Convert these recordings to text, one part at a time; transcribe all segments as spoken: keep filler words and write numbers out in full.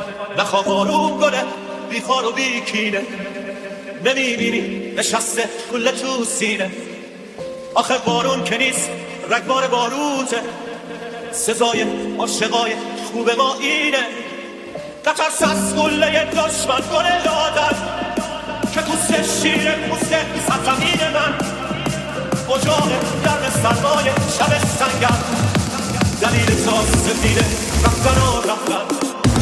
نخواه بارون گله بی خار و بی کینه، نمیبینی نشسته کله تو سینه. آخه بارون که نیست رگبار باروته، سزای عاشقای خوب ما اینه. نترس از گله دشمن گله لادن که پوست شیره پوست سرزمین من. اجاق گرم سرمای شب سنگم، دلیل تا سفیده رفتن و رفتن.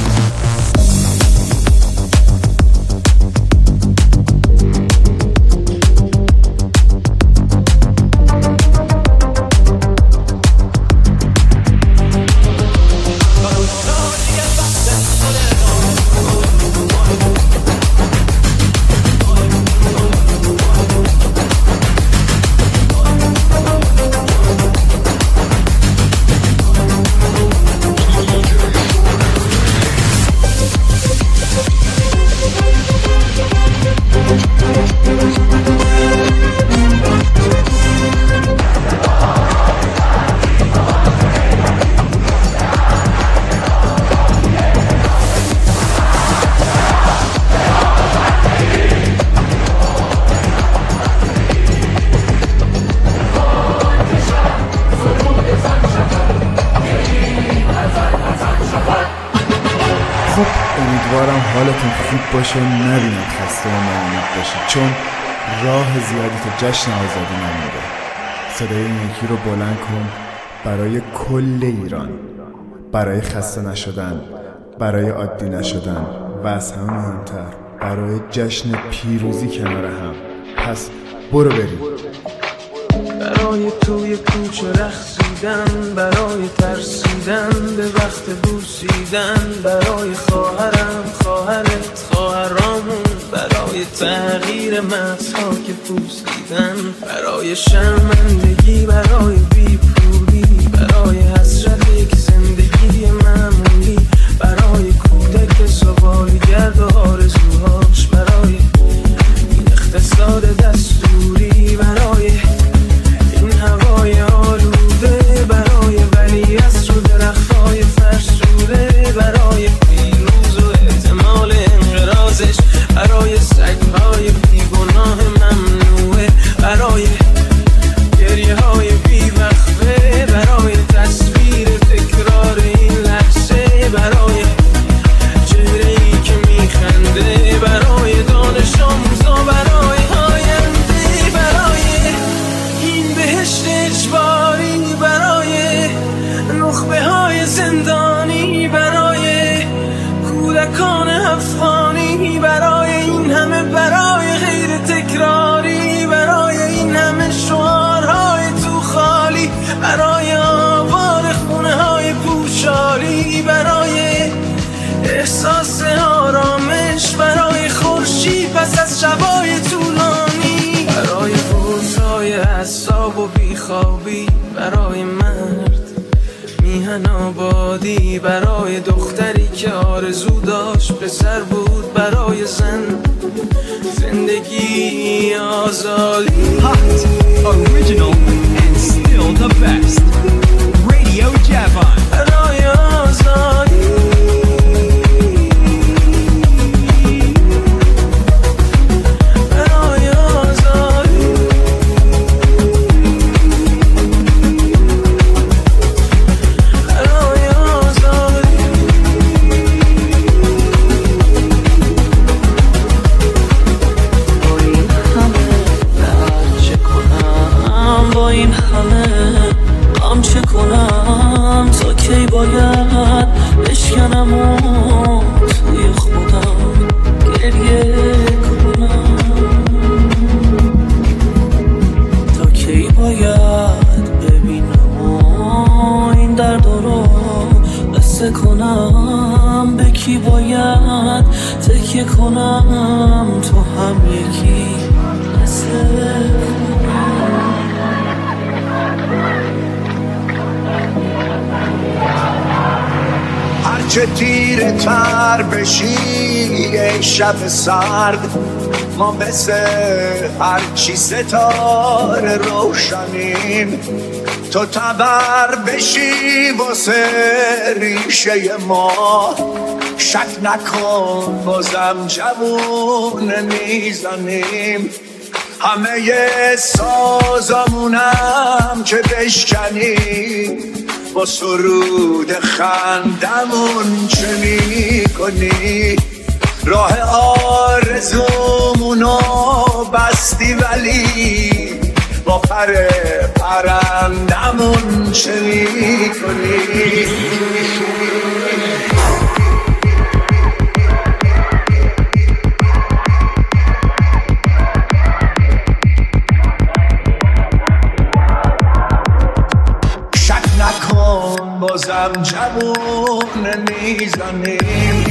باشه نبینید خسته و ناامید باشید، چون راه زیادی تا جشن آزادی نمونده. صدای این یکی رو بلند کن برای کل ایران، برای خسته نشدن، برای عادی نشدن و از همه مهمتر برای جشن پیروزی کنار هم. پس برو بریم. برای توی کوچه رقصیدن، برای ترسیدن به وقت بوسیدن، برای خواهرم خواهرت خواهرامون، برای تغییر مغزها که پوسیدن، برای شرمندگی، برای بیپولی، برای حسرت یک زندگی معمولی، برای کودک سوالی‌گرد و آرزوهاش، برای این اقتصاد دستوری، برای این هوای آلوده، برای ولیعصر و درختای فرسوده، برای پیروز و احتمال انقراضش، برای سگهای بیگناه ممنوعه، برای گریه های بیوقفه، برای تصویر تکرار این لحظه، برای چهره‌ای که میخنده، برای دانش آموزا، برای آینده، برای این بهشت اجباری، برای نخبه های زندانی، برای کودکان افغانی، برای این همه برای غیر تکراری، برای این همه شعارهای تو خالی، برای آوار خونه های پوشالی، برای احساس آرامش، برای خورشید پس از شبای طولانی، برای بوسای اعصاب و بیخوابی، برای مرد میهن آبادی، برای دختری که آرزو داشت پسر بود، برای زن زندگی آزادی. Hot, original and still the best. Radio Javan. برای آزادی. باید بشکنم و توی خودم گریه کنم، تا کی باید ببینم و این درد رو قصه کنم، به کی باید تکیه کنم، تو هم یکی قصه هرچه تیره تر بشی ای شب سرد ما مثل هرچی ستاره روشنیم تو تبر بشی واسه ریشه ما شک نکن بازم جوون میزنیم همه سازمونم که بشکنیم با سرود خندمون چه میکنی راه آرزومونو بستی ولی با پر پرندمون چه میکنی شک نکن بازم جوون میزنیم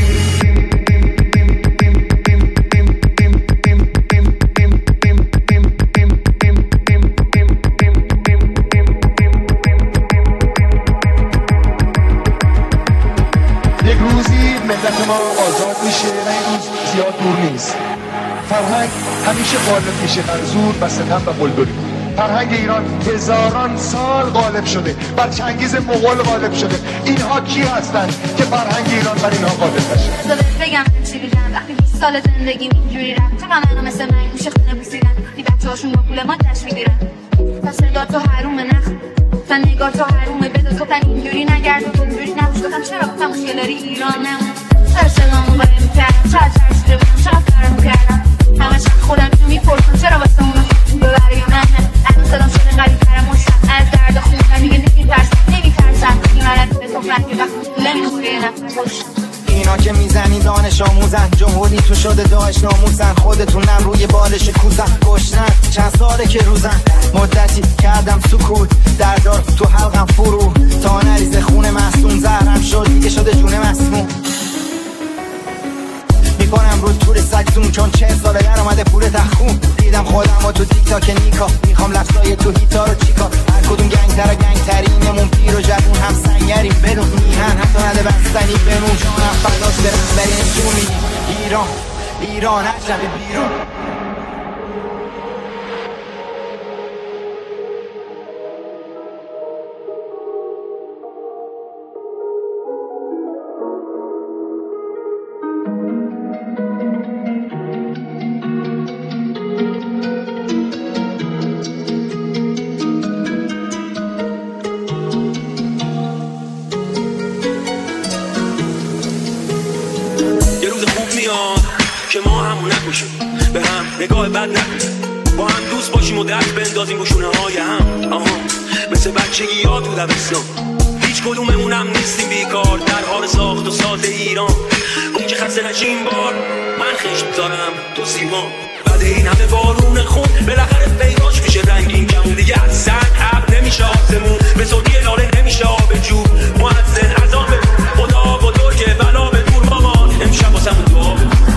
ملت ما آزاد میشه و این روز زیاد دور نیست. فرهنگ همیشه غالب میشه بر زور و ستم و بلبلی. فرهنگ ایران هزاران سال غالب شده، بر چنگیز مغول غالب شده. اینها کی هستن که فرهنگ ایران بر اینها غالب نشه؟ بگم چی دیدم وقتی بیست سال زندگیم اینجوری رفت چقدر منو مثل من میشه خونه بوسیدن وقتی بچه‌هاشون با پول ما جشن میگیرن تا صدا تو حروم نخ تا نگاه تو حرومه بده تو تن اینجوری نگرد و اینجوری نبوش گفتم چرا گفتم مشکلاری ایرانم سر صدامو باید میکردم چقدر چرا شده بودم چقدر فرم میکردم همه شد خودم تو میپرسم چرا واسه اونو ببری یا نه الان صدام شده قریب ترم مشتم از درد خوندم دیگه نمیترسم نمیترسم این علت به تو فرد که وقتی نمیخوره یه نفر خوشم اینا که میزنی دانش آموزن جمهوری تو شده داعش ناموزن خودتونم روی بالش کوزن گشنن چند ساله که روزن مدتی کردم سکوت دردار تو حلقم فرو تا نریز خون معصوم زهرم شد دیگه شده جون مسموم میکنم رو تور سگ زوم چون چه ساله در اومده پول تخون دیدم خودم و تو تیک تاک نیکا میخوام لفظای تو هیتا رو چیکا هر کدوم گنگ تر و گنگ ترینمون پیر و جوون هم سنگریم بدون میهن حتی نده بستنی بمون جانم فداش برم بریم جونی ایران ایران عجب بیرون به هم نگاه بد نکنیم با هم دوست باشیم و دست بندازیم بشونه های هم آها مثل بچگی ها تو دبستان هیچ کدوممونم نیستیم بیکار در حال ساخت و ساز ایران اون که خسته نشیم بار من خشم دارم تو سیما بعد این همه بارون خون بالاخره پیداش میشه رنگین کمون دیگه از سن اب نمیشه آسمون به صوتی لاله نمیشه آب جو مؤذن اذان به خدا بزرگه بلا به دور مامان امشب واسمون دعا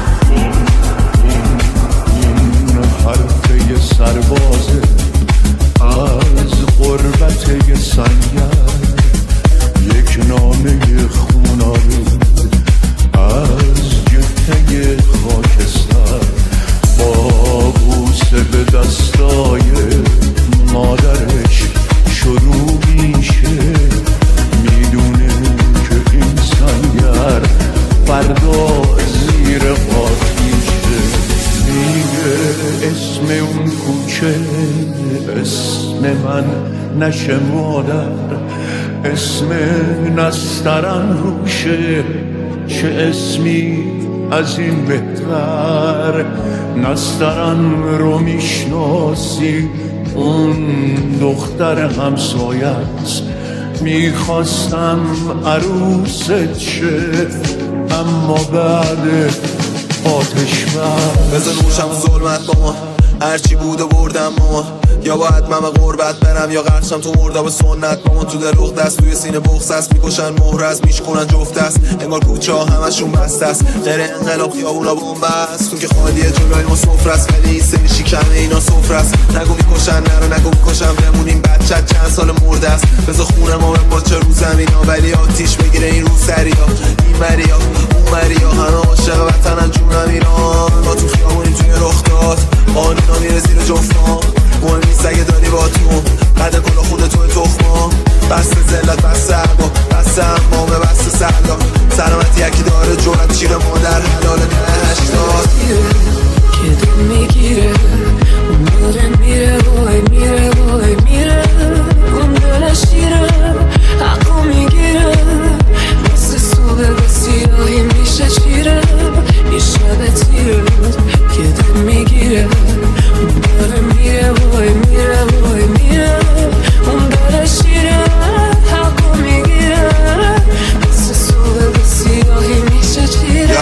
حرفه سربازه از غربت سنگر یک نامه خونارود از جبهه خاکستر با بوسه به دستای مادرش شروع میشه میدونه که این سنگر فردا زیر خاک میشه میگه اسم اون کوچه اسم من نشه مادر اسم نسترن روشه چه اسمی از این بهتر نسترن رو میشناسی اون دختر همسایت میخواستم عروست شه اما بعد آتش بر بزن روشم ظلمت با ما هرچی بود و بردم ما یا باید من به غربت برم یا غرشم تو مرداب سنت. مامان تو دلوغ دست توی سینه بغض است، میکشن مهر است میشکنن جفت است، انگار کوچه ها همشون بسته است. غیر انقلاب خیابونا بمب است، تو که خالیه جلوی ما سفره است، ولی این سری شکم اینا سفره است. نگو میکشن نرو نگو میکشن بمونیم، بچت چند سال مرده است. بذار خونه ما بپاچه رو زمینا، ولی آتیش بگیره این رو سریا. این مریا اون مریا همه عاشق وطنن جونم ایران. ما تو خیابونیم توی رخ داد، قانونا میره زیر جفتان. مهم نیست اگه داری باتون قد کلا خود توی تخما. بسته زلت بسته عبا بسته امامه بسته سردا. سلامتی یکی داره جورت شیر مادر حلال نه هشتاد. که دل میگیره اون داره میره وای میره وای میره. اون دل شیره حقو میگیره، مثل صبح به سیاهی میشه چیره. یه شب تیره که دل میگیره اون داره میره وای میره وای میره. اون دل شیره حقو میگیره، مثل صبح به سیاهی میشه چیره.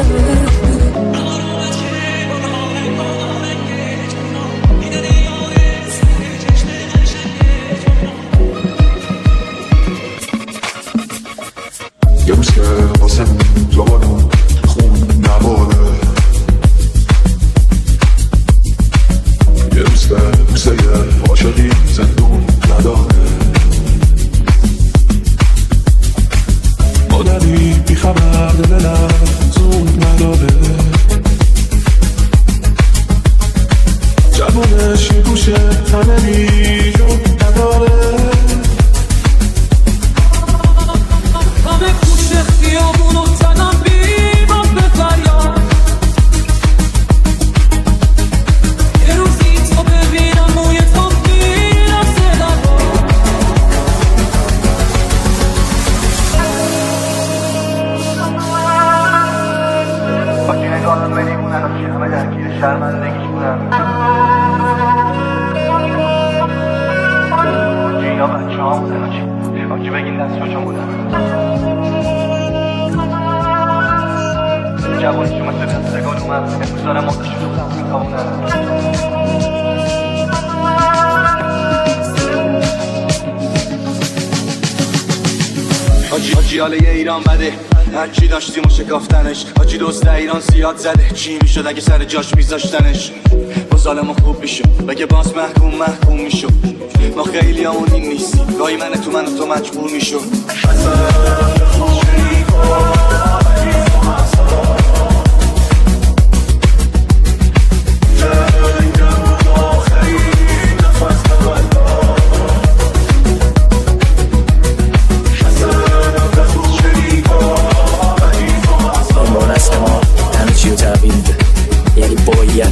یه روز که واسه زبانم خون نباره، یه روز که موسه عاشقی زندون نداره. مادری بی خبر دلم زون نداره، جوانش یه گوشه تنه بی جون نداره. خیابونو زنم بیمام به فریاد، یه روزی تو ببینم موی تو میرم سلم. با که نگاهم بلیمونن و که همه درگیر شرمندگیش بودن. جینا بچه ها بودن آجی بگین دست رو چون بودن. جوانی شما سه دستگان اومد امروز دارم آتشو تو خم میتابونم. آجی آجی حاله ایران بده، هرچی داشتیم و شکافتنش. آجی دوست ایران زیاد زده، چی میشد اگه سر جاش میذاشتنش. با ظالمو خوب میشد بگه باز محکوم محکوم میشد. ما خیلی همون این نیستیم، گاهی من تو من و تو مجبور میشد. یعنی باید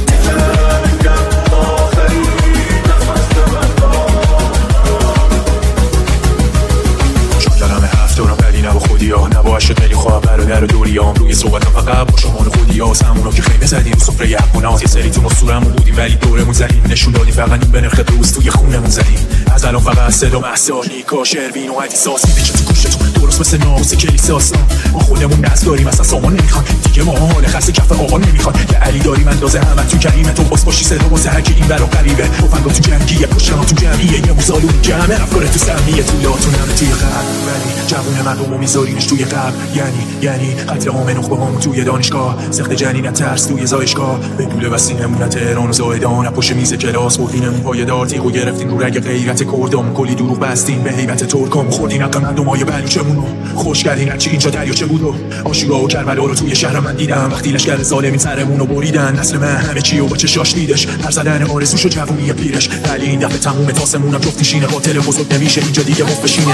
شاندرم هفت دورم بدی نبا خودی ها نباید شد ملی خواه برادر و دوری هم روی صحبتم فقط با شمان خودی ها. سمونا که خیمه زدیم رو صفره حقونات، یه سری تو مصورمون بودیم ولی دورمون زدیم نشون دادیم فقط این به نرخ دوست توی خونمون زدیم. از الان فقط صدا محسانی کاشروین و حدیثاسی پیچه تو گوشتون درست مثل ناموس کلیساس. ما خودمون نسل داریم اصلا سامان نمیخوان دیگه، ما حال خسته کف آقا نمیخوان. یه علی داریم اندازه همه تو کریمه، تو باز باشی صدا واسه هرکی این برا قریبه. توفنگا تو جنگیه پشتما تو جمعیه، یه موزالون جمعه افکار تو سمیه. طولاتون همه توی قلب ولی جوون مردمو میذارینش توی قلب. یعنی یعنی قتل عام نخبه هامون توی دانشگاه، سخت جنینت ترس توی زایشگاه. به پول وسیلمون تهران و زاهدان پشت میز کلاس بردینمون پای دار تیغو گرفتیم رو رگ غیرت کردام. کلی دروغ بستیم به هیبت ترکام، خوردین حق مردمای بلوچمونو خوش کردین هرچی اینجا دریاچه بود. و آشورا و کربلا رو توی شهر من دیدم، وقتی لشکر ظالمین سرمونو بریدن. نسل من همه چی و با چشاش دیدش، هر زدن آرزوش و جوونی پیرش. ولی این دفعه تموم تاسمونم جفت میشینه، قاتل بزرگ نمیشه اینجا دیگه مفت بشینه.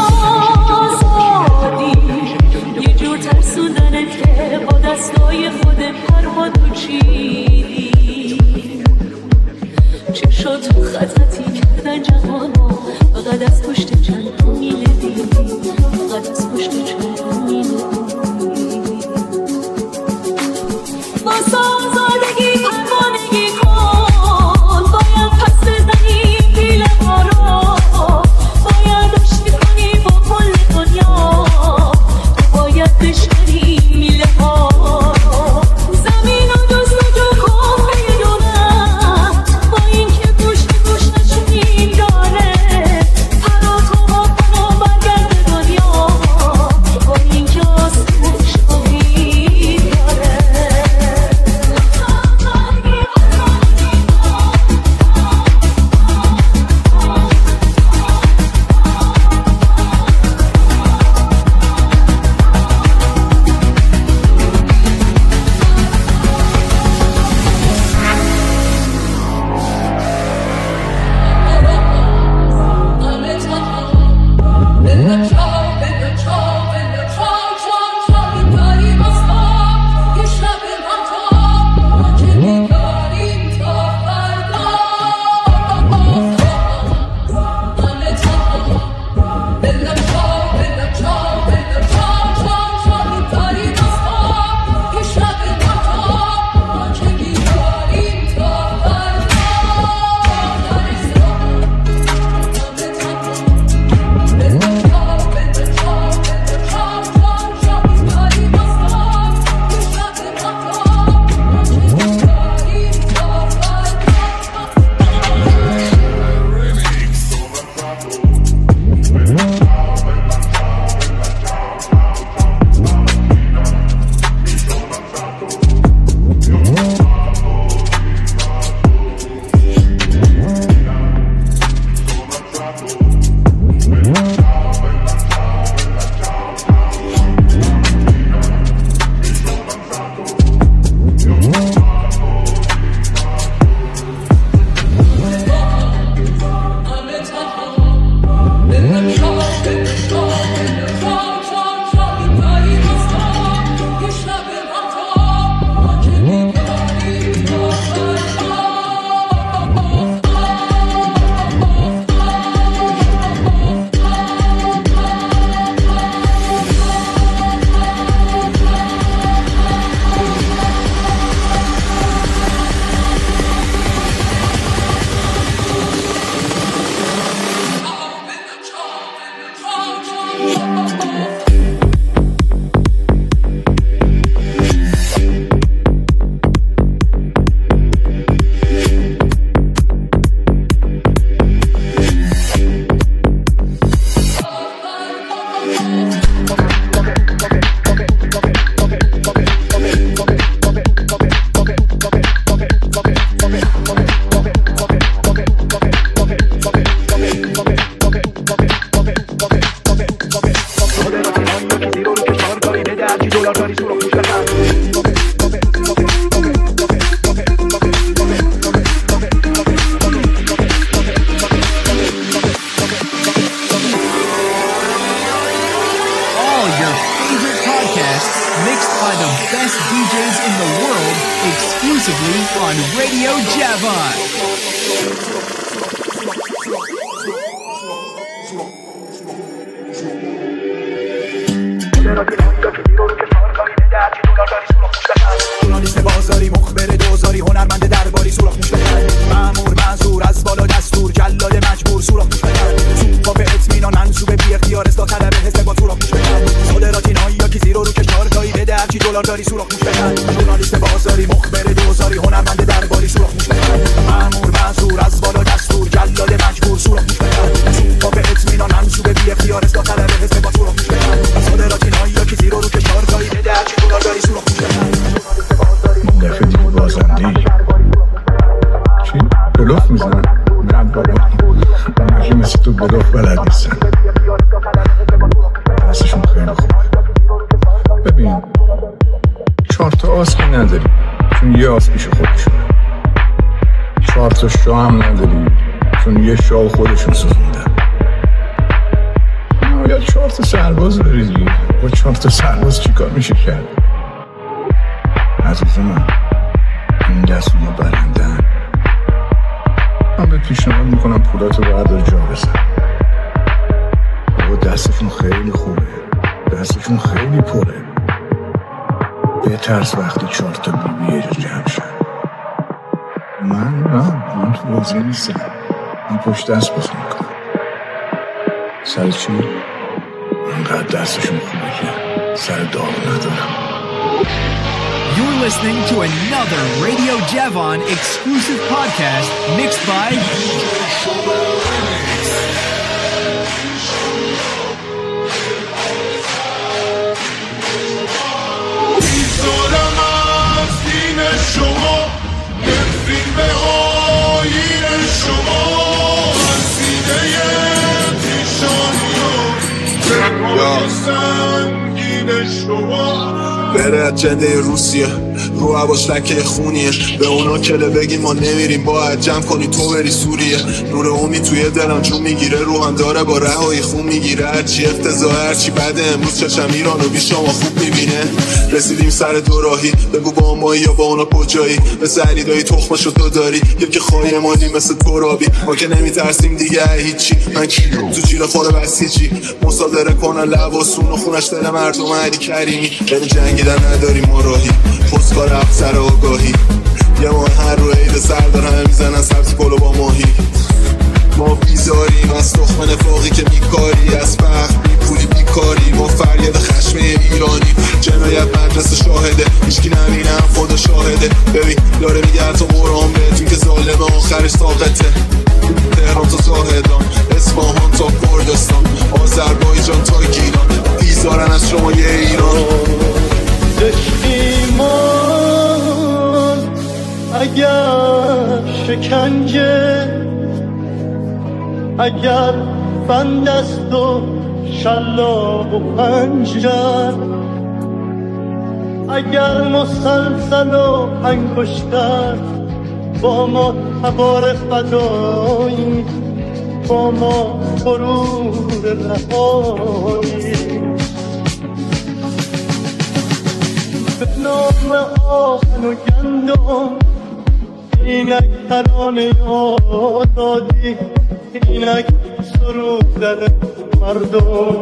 یه جور ترسوندنت که با دستای خودت پروا تو چیدی. چشات تو خطتی کردن جهانو، فقط از پشت چند تو میلدی، فقط از پشت چند تو میلدی. با سازادگی پروانگی کن، باید پس بزنی پیل ما رو. باید آشتی کنی با کل دنیا، باید بشکنی میله ها. زمین و دوست و جو کن بدونم، با این که گوش به گوش نشد the best D Js in the world exclusively on Radio Javon. ژورنالیست بازاری مخبر دوزاری هنرمند درباری سوراخ موش بکن مأمور منظور از بالا دستور جلاد مجبور سوراخ موش بکن سوپا به اطمینان منصوب بی اختیار اصلاح طلب حزب با سوراخ موش بکن صادراتی نایی یا کی زیرو رو کشار تایی بده هرچی دلار داری سوراخ موش بکن ژورنالیست بازاری مخبر دوزاری هنرمند درباری سوراخ موش بکن مأمور منظور از بالا دستور جلاد مجبور سوراخ موش بکن سوپا به اطمینان منصوب بی اختیار اصلاح طلب حزب با سوراخ موش بکن صادراتی نایی یا کی زیرو رو کشار تایی بده هرچی دلار داری سوراخ موش بکن دفعه دیگه بازنده چی؟ بلوف میزنن؟ نه بابا من مثل تو بلوف بلد نیستن دستشون خیلی خوب ببین چهار تا آس که نداری چون یه آس پیش خودشون چهار تا شاه هم نداری چون یه شاه خودشون سوزوندن یا چهار تا سرباز داری دیگه با چهار تا سرباز چی کار میشه کرد؟ عزیز من این دست اونا برندن من به پیشنهاد میکنم پولاتو بردار جا بزن بابا دستشون خیلی خوبه دستشون خیلی پره بترس وقتی چهار تا بی بی جمع شن من نه من تو بازی نیستم من پشت دست بازی میکنم سر چی؟ انقدر دستشون خوبه که سر داغ ندارم. You're listening to another Radio Javon exclusive podcast mixed by میذارم از دین شما نفرین به آیین شما از سینه پیشانی ها سنگین شما بره جنده روسیه رو عواش لکه خونیه به اونا کله بگیم ما نمیریم باید جمع کنی تو بری سوریه نور امید توی دلم جون میگیره روحم داره با رهایی خون میگیره هرچی افتضاح هرچی بده امروز چشم ایرانو بی شما خوب میبینه رسیدیم سر دو راهی بگو با مایی یا با اونا کجایی مثل علیدایی تخمشو تو داری یکی خواهی مالی مثل ترابی ما که نمیترسیم دیگه هیچی من کی تو جیل خوره بسیجی مصادره کنن لباسون و خونش دل مردم علی کریمی یعنی جنگیدن نداریم ما راهی خودکار افسر آگاهی یه ماه هر رو عید سردار همه میزنن سبزی پلو با ماهی ما بیزاریم از تخم نفاقی که میکاری از فقر بی پولی بیکاری ما فریاد خشم ایرانی جنایت مدرسه شاهده هیچکی نبینم خدا شاهده ببین داره میگه تو قرآن بهتون که ظالم آخرش ساقطه تهران تا زاهدان اصفهان تا کردستان آذربایجان تا گیلان بیزارن از شما یه ایران ایمان اگر شکنجه اگر بند است و شلاق و پنجر اگر مسلسل و انگشتر با ما تبار فدایی با ما غرور رهایی به نام آهن و گندم اینک ترانه آزادی اینک سرود در مردم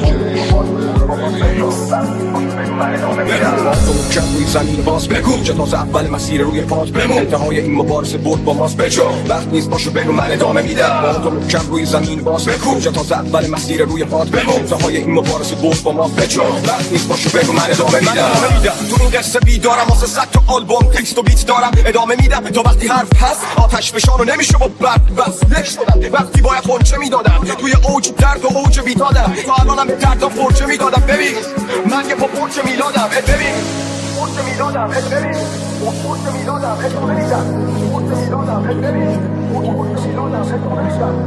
محکم روی زمین باز بگو چه تازه اول مسیر روی پات بمون انتهای این مبارزه برد با ماست بجا وقت نیست باشو بگو من ادامه میدم با تو محکم روی زمین باز بگو چه تازه اول مسیر روی پات بمون انتهای این مبارزه برد با ماست بجا وقت نیست باشو بگو من ادامه میدم تو این قصه بیدارم واسه صد تا آلبوم تکست و بیت دارم ادامه میدم تا وقتی حرف هست آتش فشانو نمیشه با برد بس نش شدم وقتی باید خونچه میدادم توی اوج درد و اوج بیتادم تا الانم به دردم فرچه میدادم ببین من یه پا پرچه میلادم ببین پرچه میلادم ببین پرچه میلادم ادامه میدم پرچه میلادم ببین پرچه میلادم ادامه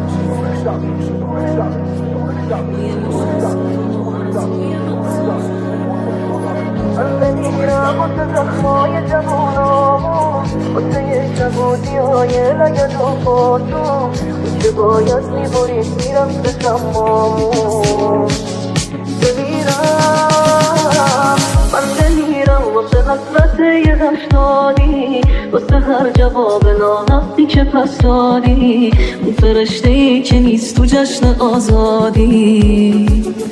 میدم میمیرم واسه زخمای جوانامون واسه جوونی های لگد و خاتون که باید میبرید میرم به شمامون بمیرم من بمیرم حسرت یه داشتانی واسه هر جواب ناقصی که پس دادی اون فرشته‌ای که نیست تو جشن آزادی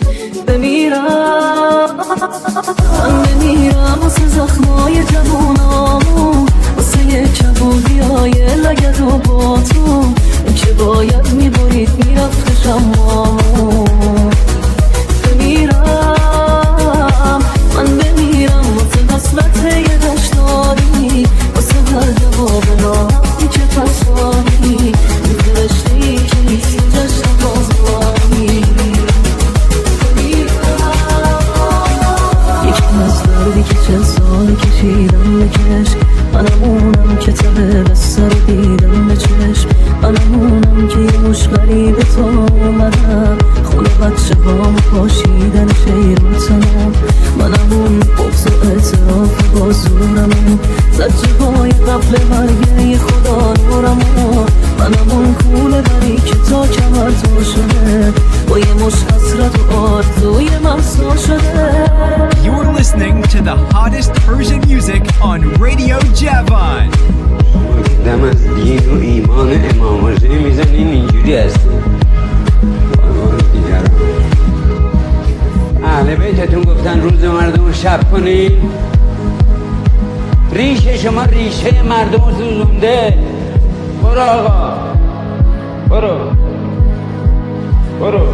بمیرم من بمیرم واسه زخمای جوونامون واسه یه کبودیای لگد و باتون که باید میبرید میرفت شمامون بمیرم من بمیرم واسه حسرت یه داشتاری واسه هر جواب ناقصی که پس دادی این فرشته‌ای که نیست تو جشن آزادی یکم از دردی که چند سال کشیدم بکش منمونم که تبه بسته رو دیدم به چشم منمونم که یه مش غریبه تا اومدم خونه بچه هام پاشیدن شیروتنم منمون بغض و اعتراف با زورمون زجه های قبل مرگه خدا نورمون منمون کوله بری که تا کمر تو شده با یه مش حسرت و آرزوی ممسا شده. You're listening to the hottest Persian music on Radio Javan. دم از دین و ایمان امام حسین میزنین اینجوری هستی اهل بیتتون گفتن روز مردم رو شب کنین ریشه شما ریشه مردم رو سوزونده برو آقا برو برو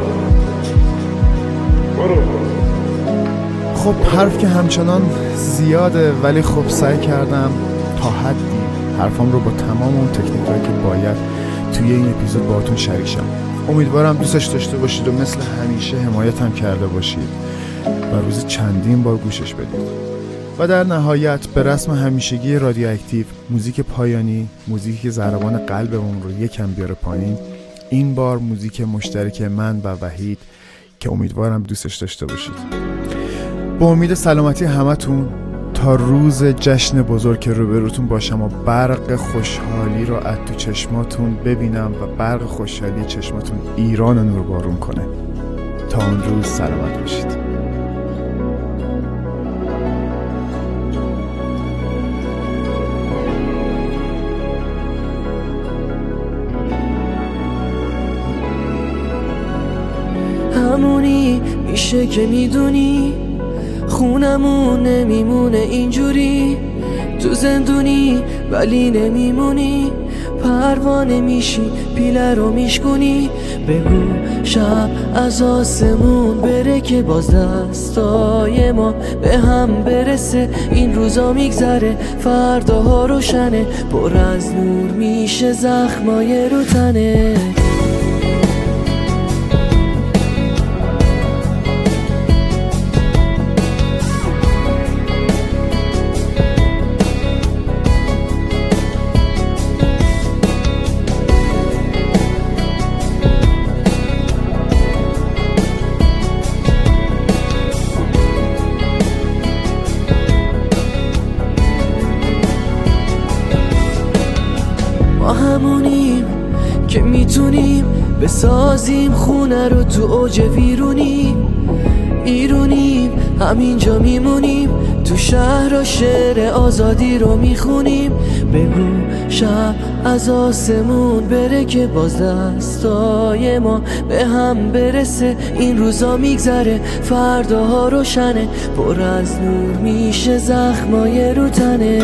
برو خب حرف که همچنان زیاده ولی خب سعی کردم تا حدی حرفام رو با تمام اون تکنیکایی که باید توی این اپیزود باهاتون شریک شم. امیدوارم دوستش داشته باشید و مثل همیشه حمایتم کرده باشید و روزی چندین بار گوشش بدید. و در نهایت به رسم همیشگی رادیو اکتیو موزیک پایانی، موزیکی که ضربان قلبمون رو یکم بیاره پایین، این بار موزیک مشترک من و وحید که امیدوارم دوستش داشته باشید. با امید سلامتی همتون تا روز جشن بزرگ که روبروتون باشم و برق خوشحالی رو از تو چشماتون ببینم و برق خوشحالی چشماتون ایران رو نوربارون کنه. تا اون روز سلامت باشید. همونی میشه که میدونی خونمون نمیمونه اینجوری تو زندونی ولی نمیمونی پروانه میشی پیله رو میشکنی بگو شب از آسمون بره که باز دستای ما به هم برسه این روزا میگذره فرداها روشنه پر از نور میشه زخمای رو تنه همونیم که میتونیم بسازیم خونه رو تو اوج ویرونی ایرونیم همینجا میمونیم تو شهر و شعر آزادی رو میخونیم بگو شب از آسمون بره که باز دستای ما به هم برسه این روزا میگذره فرداها روشنه پر از نور میشه زخمای رو تنه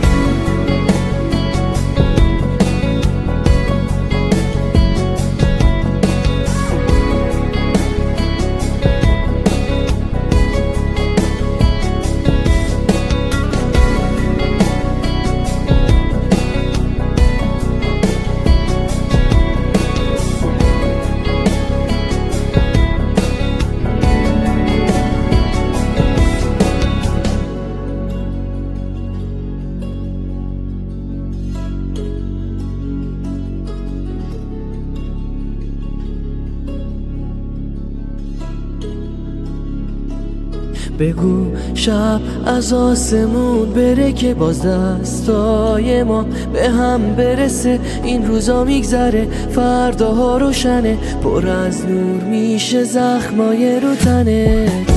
بگو شب از آسمون بره که باز دستای ما به هم برسه این روزا میگذره فرداها روشنه پر از نور میشه زخمای رو تنه